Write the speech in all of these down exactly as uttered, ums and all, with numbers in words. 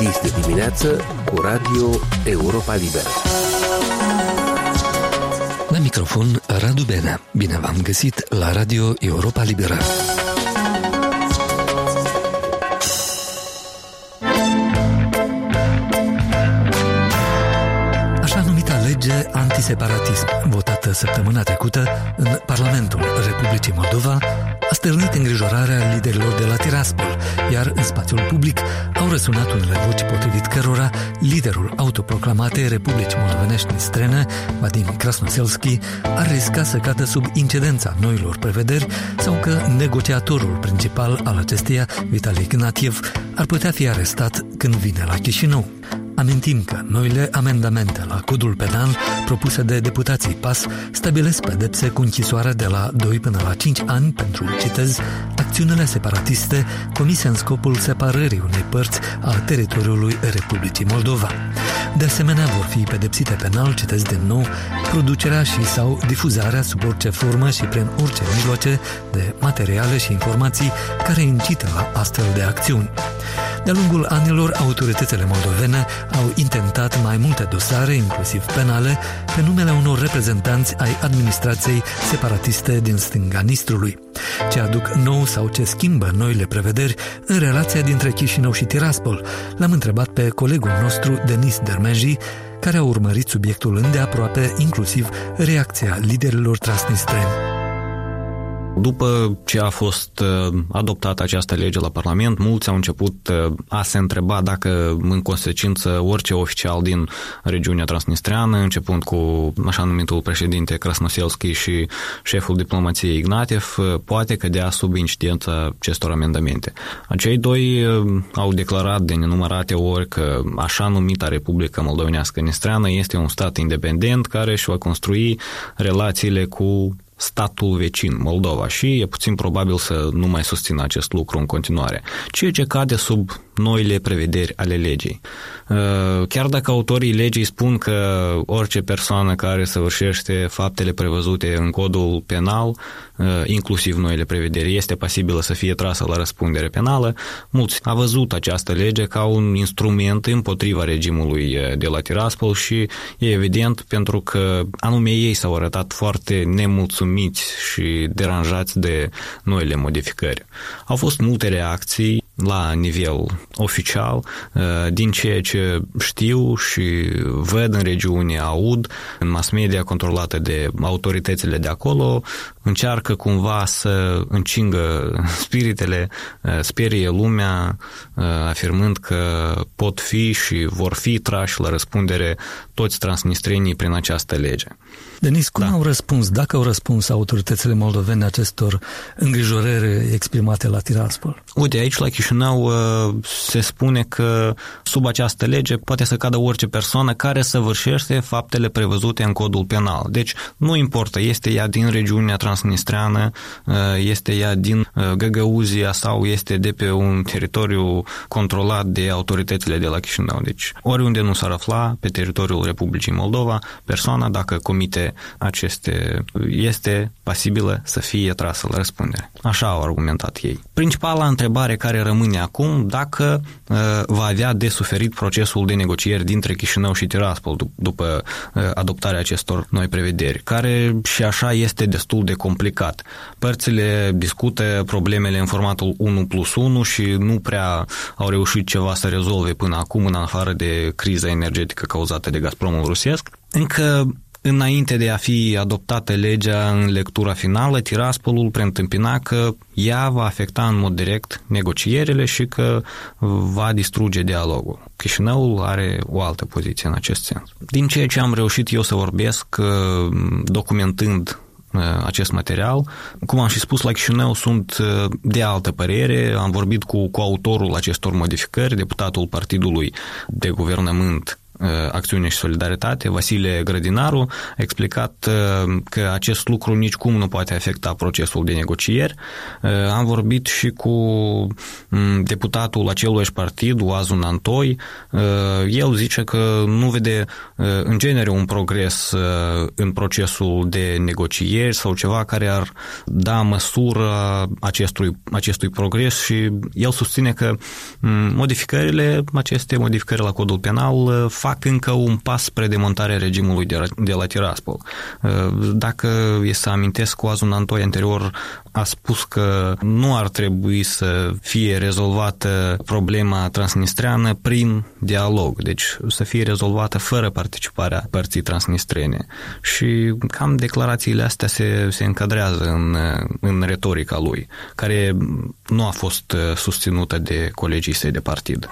Este dimineață cu Radio Europa Liberă. La microfon, Radu Benea. Bine v-am găsit la Radio Europa Liberă. Așa numita lege antiseparatism, votată săptămâna trecută în Parlamentul Republicii Moldova, a stârnit îngrijorarea liderilor de la Tiraspol, iar în spațiul public au răsunat unele voci potrivit cărora liderul autoproclamatei Republicii Moldovenești străine, Vadim Krasnoselski, ar risca să cadă sub incidența noilor prevederi sau că negociatorul principal al acesteia, Vitali Ignatiev, ar putea fi arestat când vine la Chișinău. Amintim că noile amendamente la codul penal propuse de deputații P A S stabilesc pedepse cu închisoare de la doi până la cinci ani pentru, citez, acțiunile separatiste comise în scopul separării unei părți a teritoriului Republicii Moldova. De asemenea, vor fi pedepsite penal, citez din nou, producerea și sau difuzarea sub orice formă și prin orice mijloace de materiale și informații care incită la astfel de acțiuni. De-a lungul anilor, autoritățile moldovene au intentat mai multe dosare, inclusiv penale, pe numele unor reprezentanți ai administrației separatiste din stânga Nistrului. Ce aduc nou sau ce schimbă noile prevederi în relația dintre Chișinău și Tiraspol? L-am întrebat pe colegul nostru, Denis Dermenji, care a urmărit subiectul îndeaproape, inclusiv reacția liderilor transnistreni. După ce a fost adoptată această lege la Parlament, mulți au început a se întreba dacă, în consecință, orice oficial din regiunea transnistreană, începând cu așa numitul președinte Krasnoselski și șeful diplomației Ignatiev, poate cădea sub incidența acestor amendamente. Acei doi au declarat de nenumărate ori că așa numita Republica Moldovenească Nistreană este un stat independent care își va construi relațiile cu statul vecin, Moldova, și e puțin probabil să nu mai susțină acest lucru în continuare, ceea ce cade sub noile prevederi ale legii. Chiar dacă autorii legii spun că orice persoană care săvârșește faptele prevăzute în codul penal, inclusiv noile prevederi, este pasibilă să fie trasă la răspundere penală, mulți au văzut această lege ca un instrument împotriva regimului de la Tiraspol și e evident pentru că anume ei s-au arătat foarte nemulțumiți și deranjați de noile modificări. Au fost multe reacții la nivel oficial, din ceea ce știu și văd în regiune, aud, în mass media controlată de autoritățile de acolo, încearcă cumva să încingă spiritele, sperie lumea, afirmând că pot fi și vor fi trași la răspundere toți transnistrenii prin această lege. Denis, cum da. au răspuns, dacă au răspuns autoritățile moldovene acestor îngrijorări exprimate la Tiraspol? Uite, aici la Chișinău se spune că sub această lege poate să cadă orice persoană care săvârșește faptele prevăzute în codul penal. Deci nu importă, este ea din regiunea transnistreană, este ea din Găgăuzia sau este de pe un teritoriu controlat de autoritățile de la Chișinău. Deci oriunde nu s-ar afla pe teritoriul Republicii Moldova, persoana, dacă comite aceste, este pasibilă să fie trasă la răspundere. Așa au argumentat ei. Principala întrebare care rămâne acum, dacă uh, va avea de suferit procesul de negocieri dintre Chișinău și Tiraspol dup- după uh, adoptarea acestor noi prevederi, care și așa este destul de complicat. Părțile discută problemele în formatul unu plus unu și nu prea au reușit ceva să rezolve până acum, în afară de criza energetică cauzată de Gazpromul rusesc. Încă înainte de a fi adoptată legea în lectura finală, Tiraspolul preîntâmpina că ea va afecta în mod direct negocierile și că va distruge dialogul. Chișinăul are o altă poziție în acest sens. Din ceea ce am reușit eu să vorbesc, documentând acest material, cum am și spus, la Chișinău sunt de altă părere. Am vorbit cu, cu autorul acestor modificări, deputatul Partidului de Guvernământ Acțiune și Solidaritate, Vasile Grădinaru, a explicat că acest lucru nicicum nu poate afecta procesul de negocieri. Am vorbit și cu deputatul aceluiași partid, Oazu Nantoi. El zice că nu vede în genere un progres în procesul de negocieri sau ceva care ar da măsură acestui, acestui progres și el susține că modificările, aceste modificări la codul penal fac încă un pas spre demontarea regimului de, de la Tiraspol. Dacă e să amintesc, Oazu Nantoi anterior a spus că nu ar trebui să fie rezolvată problema transnistreană prin dialog, deci să fie rezolvată fără participarea părții transnistrene. Și cam declarațiile astea se, se încadrează în, în retorica lui, care nu a fost susținută de colegii săi de partid.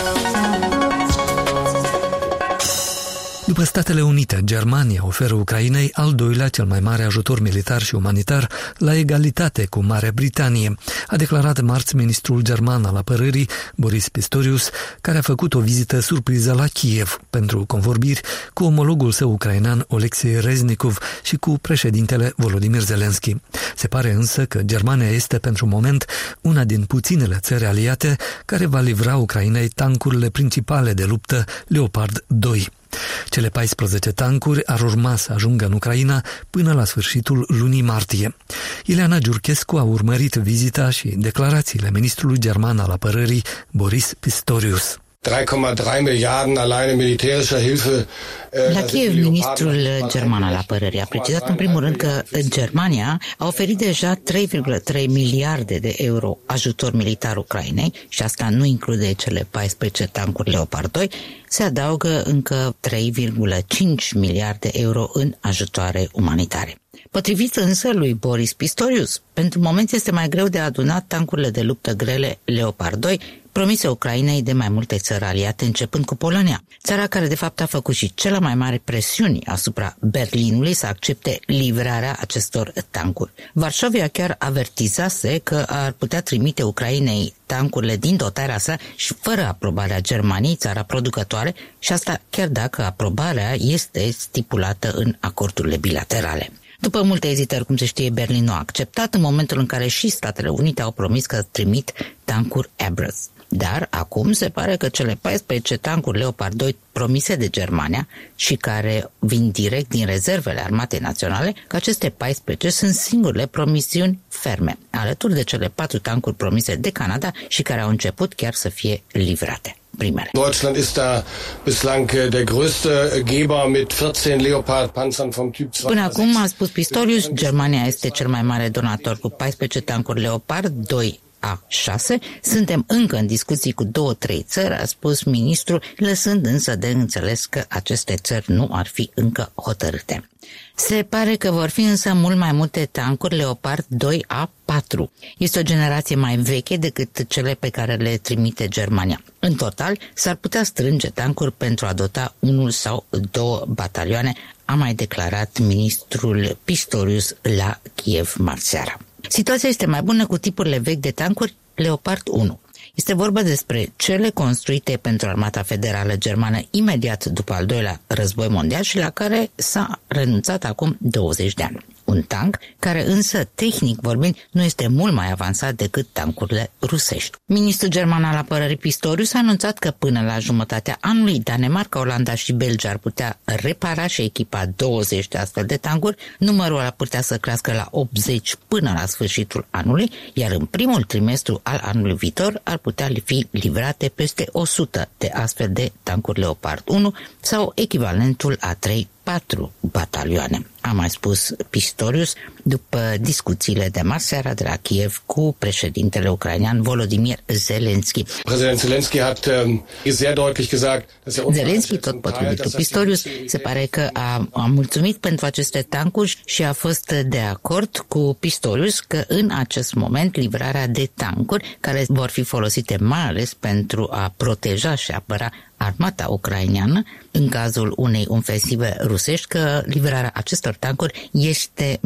După Statele Unite, Germania oferă Ucrainei al doilea cel mai mare ajutor militar și umanitar la egalitate cu Marea Britanie, a declarat marți ministrul german al apărării, Boris Pistorius, care a făcut o vizită surpriză la Kiev pentru convorbiri cu omologul său ucrainean Oleksiy Reznikov și cu președintele Volodymyr Zelensky. Se pare însă că Germania este pentru moment una din puținele țări aliate care va livra Ucrainei tancurile principale de luptă Leopard doi. Cele paisprezece tancuri ar urma să ajungă în Ucraina până la sfârșitul lunii martie. Ileana Giurchescu a urmărit vizita și declarațiile ministrului german al apărării, Boris Pistorius. trei virgulă trei miliarde alleine militärischer Hilfe. La Kiev, ministrul german al apărării a precizat în primul rând că Germania a oferit deja trei virgulă trei miliarde de euro ajutor militar Ucrainei și asta nu include cele paisprezece tancuri Leopard doi, se adaugă încă trei virgulă cinci miliarde euro în ajutoare umanitare. Potrivit însă lui Boris Pistorius, pentru moment este mai greu de adunat tancurile de luptă grele Leopard doi, promise Ucrainei de mai multe țări aliate, începând cu Polonia, țara care de fapt a făcut și cele mai mari presiuni asupra Berlinului să accepte livrarea acestor tancuri. Varșovia chiar avertizase că ar putea trimite Ucrainei tancurile din dotarea sa și fără aprobarea Germaniei, țara producătoare, și asta chiar dacă aprobarea este stipulată în acordurile bilaterale. După multe ezitări, cum se știe, Berlin nu a acceptat, în momentul în care și Statele Unite au promis că trimit tancuri Abrams. Dar acum se pare că cele paisprezece tancuri Leopard doi promise de Germania și care vin direct din rezervele armatei naționale, că aceste paisprezece sunt singurele promisiuni ferme, alături de cele patru tancuri promise de Canada și care au început chiar să fie livrate. Primele. Deutschland ist da bislang der größte Geber mit vierzehn Leopard Panzern vom Typ zwei. Până acum, a spus Pistorius, Germania este cel mai mare donator cu paisprezece tancuri Leopard doi A șase. Suntem încă în discuții cu două, trei țări, a spus ministrul, lăsând însă de înțeles că aceste țări nu ar fi încă hotărâte. Se pare că vor fi însă mult mai multe tancuri Leopard doi A patru. Este o generație mai veche decât cele pe care le trimite Germania. În total, s-ar putea strânge tancuri pentru a dota unul sau două batalioane, a mai declarat ministrul Pistorius la Kiev marți seara. Situația este mai bună cu tipurile vechi de tancuri Leopard unu. Este vorba despre cele construite pentru Armata Federală Germană imediat după al doilea război mondial și la care s-a renunțat acum douăzeci de ani. Un tank care însă, tehnic vorbind, nu este mult mai avansat decât tancurile rusești. Ministrul german al apărării Pistorius a anunțat că până la jumătatea anului Danemarca, Olanda și Belgia ar putea repara și echipa douăzeci de astfel de tancuri, numărul ar putea să crească la optzeci până la sfârșitul anului, iar în primul trimestru al anului viitor ar putea fi livrate peste o sută de astfel de tancuri Leopard unu sau echivalentul a trei patru batalioane, a mai spus Pistorius după discuțiile de marți seara de la Kiev cu președintele ucrainean Volodymyr Zelensky. President Zelensky hat sehr deutlich gesagt, dass er Zelensky, tot potrivit lui Pistorius, se pare că a, a mulțumit pentru aceste tancuri și a fost de acord cu Pistorius că în acest moment livrarea de tancuri care vor fi folosite mai ales pentru a proteja și apăra armata ucraineană în cazul unei ofensive rusești, că livrarea acestor tancuri este mai importantă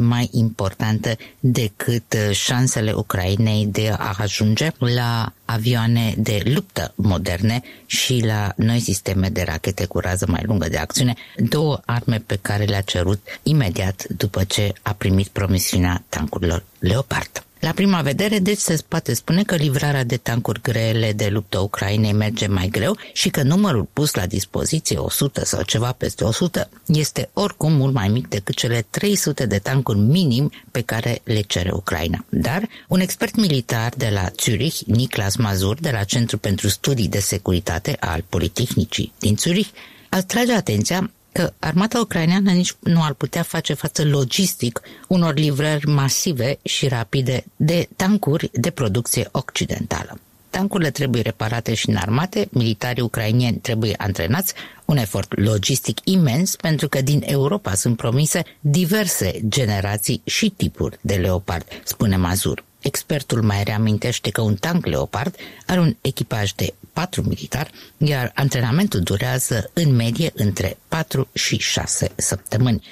importantă decât șansele Ucrainei de a ajunge la avioane de luptă moderne și la noi sisteme de rachete cu rază mai lungă de acțiune, două arme pe care le-a cerut imediat după ce a primit promisiunea tancurilor Leopard. La prima vedere, deci, se poate spune că livrarea de tancuri grele de luptă Ucrainei merge mai greu și că numărul pus la dispoziție, o sută sau ceva peste o sută, este oricum mult mai mic decât cele trei sute de tancuri minim pe care le cere Ucraina. Dar un expert militar de la Zurich, Niklas Mazur, de la Centrul pentru Studii de Securitate al Politehnicii din Zurich, atrage atenția că armata ucraineană nici nu ar putea face față logistic unor livrări masive și rapide de tancuri de producție occidentală. Tancurile trebuie reparate și înarmate, militarii ucraineni trebuie antrenați, un efort logistic imens pentru că din Europa sunt promise diverse generații și tipuri de Leopard, spune Mazur. Expertul mai reamintește că un tank Leopard are un echipaj de patru militari, iar antrenamentul durează în medie între patru și șase săptămâni.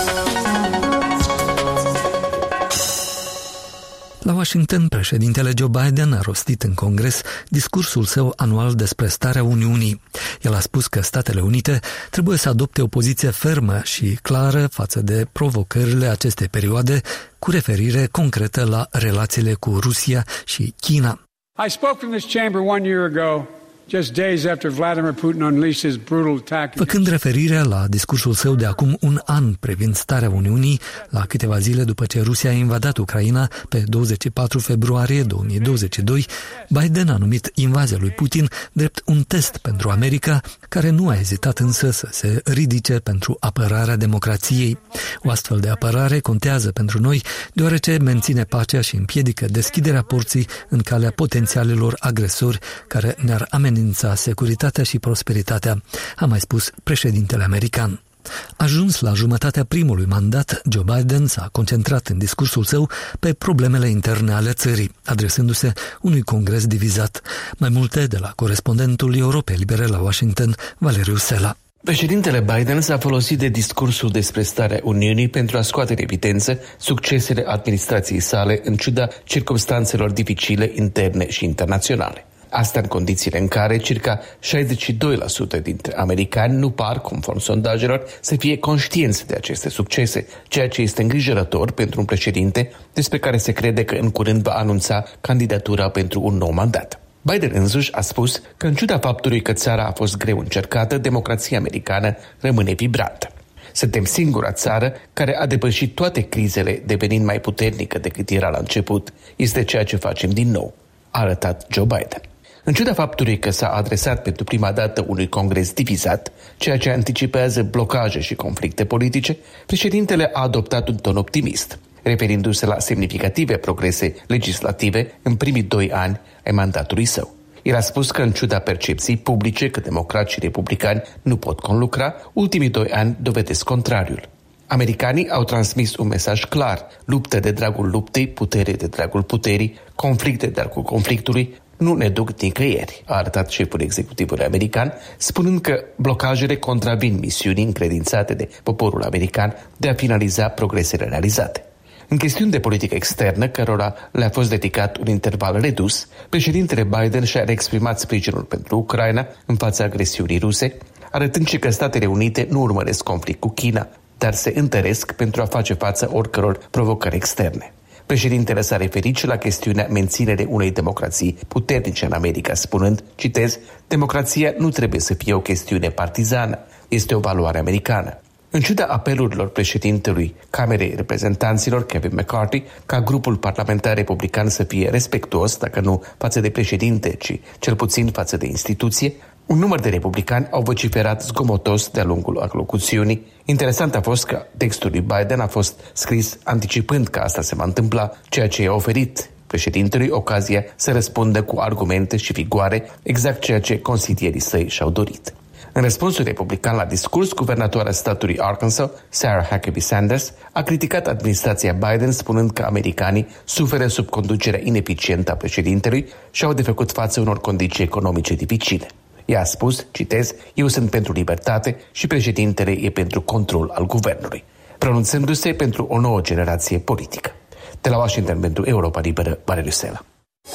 La Washington, președintele Joe Biden a rostit în Congres discursul său anual despre starea Uniunii. El a spus că Statele Unite trebuie să adopte o poziție fermă și clară față de provocările acestei perioade, cu referire concretă la relațiile cu Rusia și China. I spoke from this chamber one year ago. Just days after Vladimir Putin unleashed his brutal attack. Făcând referire la discursul său de acum un an privind starea Uniunii, la câteva zile după ce Rusia a invadat Ucraina pe douăzeci și patru februarie două mii douăzeci și doi, Biden a numit invazia lui Putin drept un test pentru America, care nu a ezitat însă să se ridice pentru apărarea democrației. O astfel de apărare contează pentru noi, deoarece menține pacea și împiedică deschiderea porții în calea potențialilor agresori care ne-ar amenința securitatea și prosperitatea, a mai spus președintele american. Ajuns la jumătatea primului mandat, Joe Biden s-a concentrat în discursul său pe problemele interne ale țării, adresându-se unui congres divizat. Mai multe de la corespondentul Europei Libere la Washington, Valeriu Sela. Președintele Biden s-a folosit de discursul despre starea Uniunii pentru a scoate în evidență succesele administrației sale în ciuda circumstanțelor dificile interne și internaționale. Asta în condițiile în care circa șaizeci și doi la sută dintre americani nu par, conform sondajelor, să fie conștienți de aceste succese, ceea ce este îngrijorător pentru un președinte despre care se crede că în curând va anunța candidatura pentru un nou mandat. Biden însuși a spus că în ciuda faptului că țara a fost greu încercată, democrația americană rămâne vibrantă. Suntem singura țară care a depășit toate crizele, devenind mai puternică decât era la început. Este ceea ce facem din nou, a arătat Joe Biden. În ciuda faptului că s-a adresat pentru prima dată unui congres divizat, ceea ce anticipează blocaje și conflicte politice, președintele a adoptat un ton optimist, referindu-se la semnificative progrese legislative în primii doi ani ai mandatului său. El a spus că în ciuda percepției publice că democrați și republicani nu pot conlucra, ultimii doi ani dovedesc contrariul. Americanii au transmis un mesaj clar: luptă de dragul luptei, putere de dragul puterii, conflict de dragul conflictului, nu ne duc nicăieri, a arătat șeful executivului american, spunând că blocajele contravin misiunii încredințate de poporul american de a finaliza progresele realizate. În chestiuni de politică externă, cărora le-a fost dedicat un interval redus, președintele Biden și-a exprimat sprijinul pentru Ucraina în fața agresiunii ruse, arătând și că Statele Unite nu urmăresc conflict cu China, dar se întăresc pentru a face față oricăror provocări externe. Președintele s-a referit și la chestiunea menținerii unei democrații puternice în America, spunând, citez, democrația nu trebuie să fie o chestiune partizană, este o valoare americană. În ciuda apelurilor președintelui Camerei Reprezentanților, Kevin McCarthy, ca grupul parlamentar republican să fie respectuos, dacă nu față de președinte, ci cel puțin față de instituție, un număr de republicani au vociferat zgomotos de-a lungul alocuțiunii. Interesant a fost că textul lui Biden a fost scris anticipând că asta se va întâmpla, ceea ce i-a oferit președintelui ocazia să răspundă cu argumente și vigoare exact ceea ce consilierii săi și-au dorit. În răspunsul republican la discurs, guvernatoarea statului Arkansas, Sarah Huckabee Sanders, a criticat administrația Biden spunând că americanii suferă sub conducerea ineficientă a președintelui și au de făcut față unor condiții economice dificile. Ea a spus, citez, eu sunt pentru libertate și președintele e pentru control al guvernului. pronunțându-se pentru o nouă generație politică. De la Washington pentru Europa Liberă, Valeriu Sela.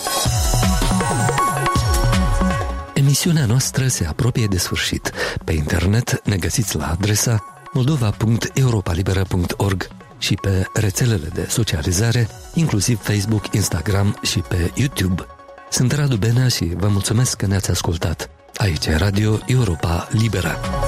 Emisiunea noastră se apropie de sfârșit. Pe internet ne găsiți la adresa moldova punct europalibera punct org și pe rețelele de socializare, inclusiv Facebook, Instagram și pe YouTube. Sunt Radu Benea și vă mulțumesc că ne-ați ascultat. Aici e Radio Europa Liberă.